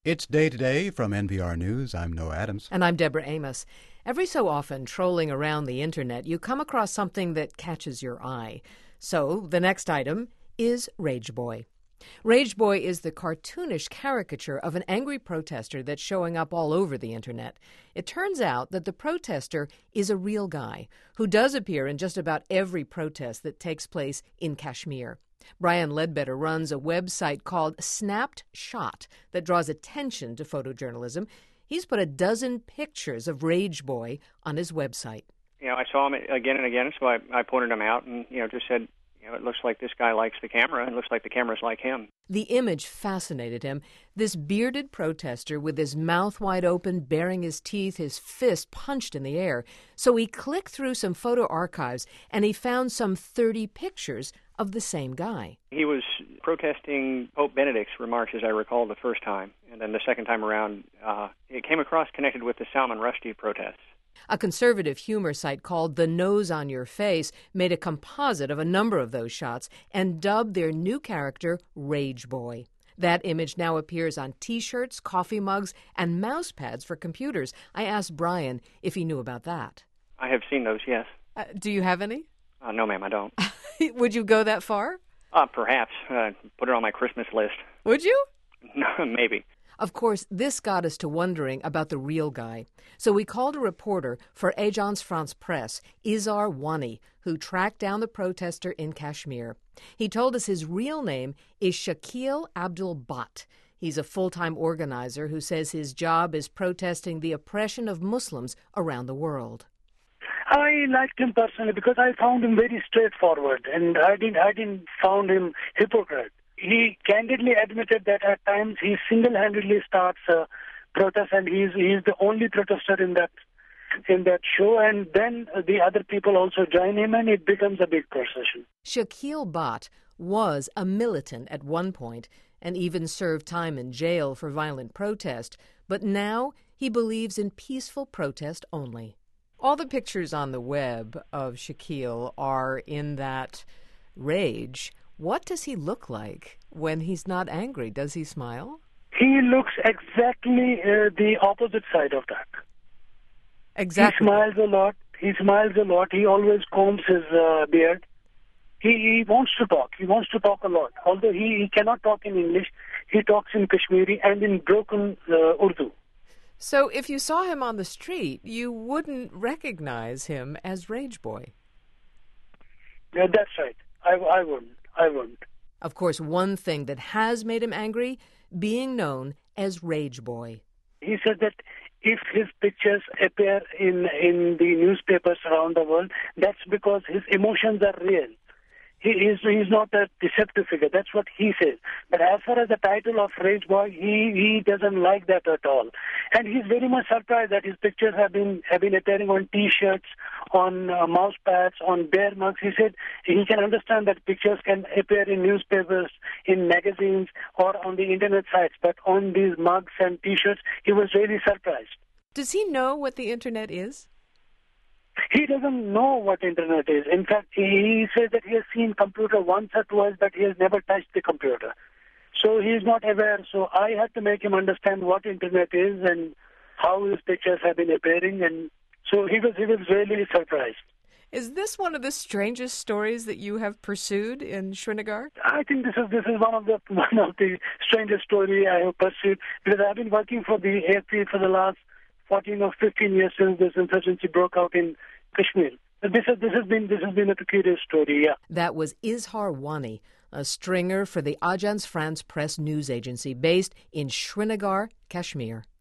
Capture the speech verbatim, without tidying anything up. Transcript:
It's Day to Day from N P R News. I'm Noah Adams. And I'm Deborah Amos. Every so often, trolling around the internet, you come across something that catches your eye. So the next item is Rage Boy. Rage Boy is the cartoonish caricature of an angry protester that's showing up all over the internet. It turns out that the protester is a real guy who does appear in just about every protest that takes place in Kashmir. Brian Ledbetter runs a website called Snapped Shot that draws attention to photojournalism. He's put a dozen pictures of Rage Boy on his website. You know, I saw him again and again, so I, I pointed him out and, you know, just said, you know, it looks like this guy likes the camera, and it looks like the camera's like him. The image fascinated him. This bearded protester with his mouth wide open, baring his teeth, his fist punched in the air. So he clicked through some photo archives, and he found some thirty pictures of the same guy. He was protesting Pope Benedict's remarks, as I recall, the first time. And then the second time around, uh, it came across connected with the Salman Rushdie protests. A conservative humor site called The Nose on Your Face made a composite of a number of those shots and dubbed their new character Rage Boy. That image now appears on T-shirts, coffee mugs, and mouse pads for computers. I asked Brian if he knew about that. I have seen those, yes. Uh, do you have any? Uh, no, ma'am, I don't. Would you go that far? Uh, perhaps. Uh, put it on my Christmas list. Would you? No, maybe. Of course, this got us to wondering about the real guy. So we called a reporter for Agence France Presse, Izhar Wani, who tracked down the protester in Kashmir. He told us his real name is Shakil Abdul Bhatt. He's a full-time organizer who says his job is protesting the oppression of Muslims around the world. I liked him personally because I found him very straightforward, and I didn't, I didn't found him hypocrite. He candidly admitted that at times he single-handedly starts a protest, and he's he's the only protester in that in that show. And then the other people also join him, and it becomes a big procession. Shakil Bhatt was a militant at one point and even served time in jail for violent protest. But now he believes in peaceful protest only. All the pictures on the web of Shakil are in that rage. What does he look like when he's not angry? Does he smile? He looks exactly uh, the opposite side of that. Exactly. He smiles a lot. He smiles a lot. He always combs his uh, beard. He, he wants to talk. He wants to talk a lot. Although he, he cannot talk in English, he talks in Kashmiri and in broken uh, Urdu. So if you saw him on the street, you wouldn't recognize him as Rage Boy. Yeah, that's right. I, I wouldn't. I wouldn't. Of course, one thing that has made him angry, being known as Rage Boy. He said that if his pictures appear in, in the newspapers around the world, that's because his emotions are real. He is he's not a deceptive figure. That's what he says. But as far as the title of Rage Boy, he, he doesn't like that at all. And he's very much surprised that his pictures have been have been appearing on T-shirts, on uh, mouse pads, on bear mugs. He said he can understand that pictures can appear in newspapers, in magazines, or on the internet sites. But on these mugs and T-shirts, he was really surprised. Does he know what the internet is? He doesn't know what internet is. In fact, he says that he has seen computer once or twice, but he has never touched the computer. So he is not aware. So I had to make him understand what internet is and how his pictures have been appearing. And so he was he was really surprised. Is this one of the strangest stories that you have pursued in Srinagar? I think this is this is one of the one of the strangest stories I have pursued, because I've been working for the A F P for the last fourteen or fifteen years since this insurgency broke out in Kashmir. This has, this has been this has been a peculiar story, yeah. That was Izhar Wani, a stringer for the Agence France Presse news agency based in Srinagar, Kashmir.